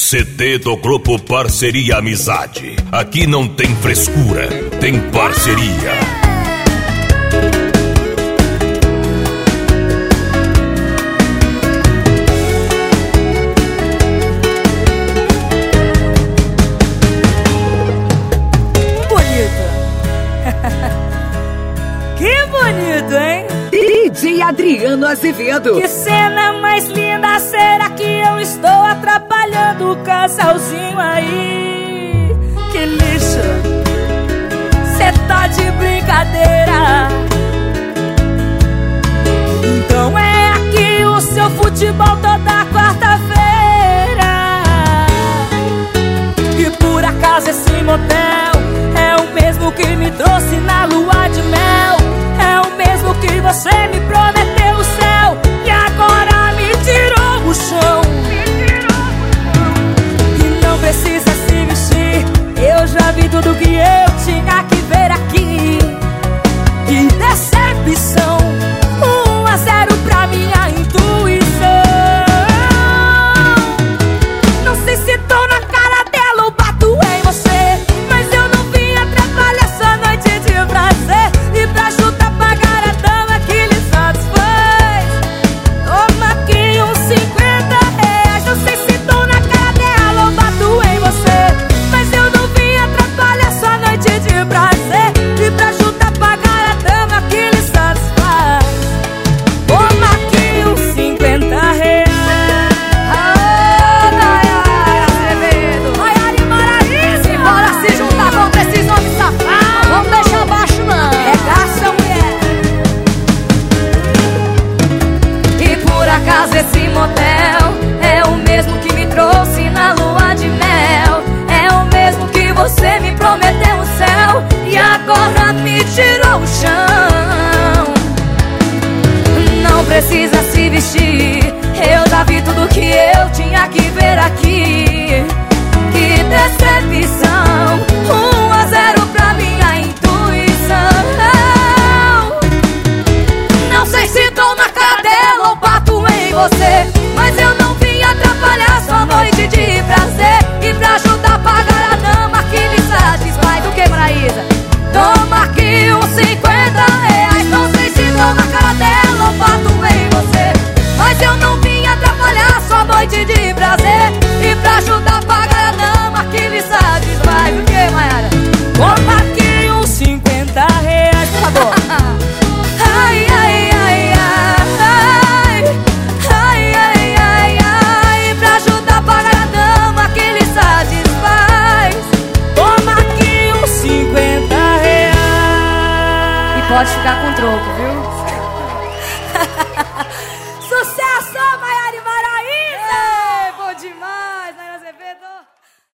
CD do grupo Parceria Amizade. Aqui não tem frescura, tem parceria. Que bonito, hein? DJ Adriano Azevedo. Que cena mais linda, será que eu estou atrapalhando o casalzinho aí? Que lixo, cê tá de brincadeira. Então é aqui o seu futebol toda quarta-feira. E por acaso esse motel é o mesmo que me trouxe na lua de mel. É o mesmo que você me prometeu o céu e agora me tirou o chão. E não precisa se vestir, eu já vi tudo que eu tinha que ver aqui. Que decepção, 1-0 pra minha intuição. Não sei se tô na cara dela ou bato em você, mas eu não vim atrapalhar sua noite de prazer. E pra chutar pagar a dama que lhe satisfaz, toma aqui uns 50 reais. Não sei se tô na cara dela ou bato em você, mas eu não vim atrapalhar sua noite de prazer. E pra chutar pagar a dama que lhe satisfaz, toma aqui uns 50 reais. Se juntar contra esses homens safados, vamos deixar baixo não. Regaça, mulher. E por acaso esse motel é o mesmo que me trouxe na lua de mel. É o mesmo que você me prometeu o céu e agora me tirou o chão. Não precisa se vestir, eu já vi tudo que eu tinha que ver aqui. Que decepção, 1-0 pra minha intuição. Não sei se tô na cara dela ou bato em você, mas eu não vim atrapalhar sua noite de prazer. E pra ajudar a pagar a dama que lhe satisfaz. O que, Maraísa? Toma aqui uns 50 reais. Não sei se tô na cara dela ou bato em você, mas eu não vim atrapalhar sua noite de prazer. E pra ajudar a pagar a dama que lhe satisfaz. O que, Mayara? Toma aqui uns 50 reais, por favor. Ai, ai, ai, ai, ai, ai, ai, ai. Pra ajudar a pagar a dama que lhe satisfaz, Toma aqui uns 50 reais. e pode ficar com troco, viu?